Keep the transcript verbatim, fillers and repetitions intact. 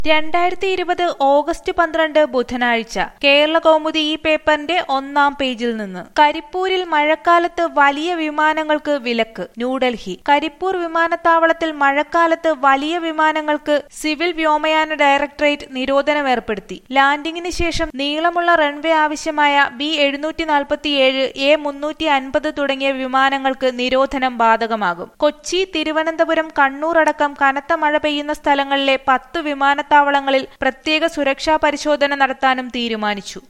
രണ്ടായിരത്തി ഇരുപത് ഓഗസ്റ്റ് പന്ത്രണ്ട് ബുധനാഴ്ച കേരളകൗമുദി ഈ പേപ്പറിന്റെ ഒന്നാം പേജിൽ നിന്ന് കരിപ്പൂരിൽ മഴക്കാലത്ത് വലിയ വിമാനങ്ങൾക്ക് വിലക്ക്. ന്യൂഡൽഹി. കരിപ്പൂർ വിമാനത്താവളത്തിൽ മഴക്കാലത്ത് വലിയ വിമാനങ്ങൾക്ക് സിവിൽ വ്യോമയാന ഡയറക്ടറേറ്റ് നിരോധനം ഏർപ്പെടുത്തി. ലാൻഡിംഗിന് ശേഷം നീളമുള്ള റൺവേ ആവശ്യമായ ബി എഴുന്നൂറ്റി നാൽപ്പത്തിയേഴ്, എ മുന്നൂറ്റി അൻപത് തുടങ്ങിയ വിമാനങ്ങൾക്ക് നിരോധനം ബാധകമാകും. കൊച്ചി, തിരുവനന്തപുരം, കണ്ണൂർ അടക്കം കനത്ത മഴ പെയ്യുന്ന സ്ഥലങ്ങളിലെ പത്ത് വിമാന ത്താവളങ്ങളിൽ പ്രത്യേക സുരക്ഷാ പരിശോധന നടത്താനും തീരുമാനിച്ചു.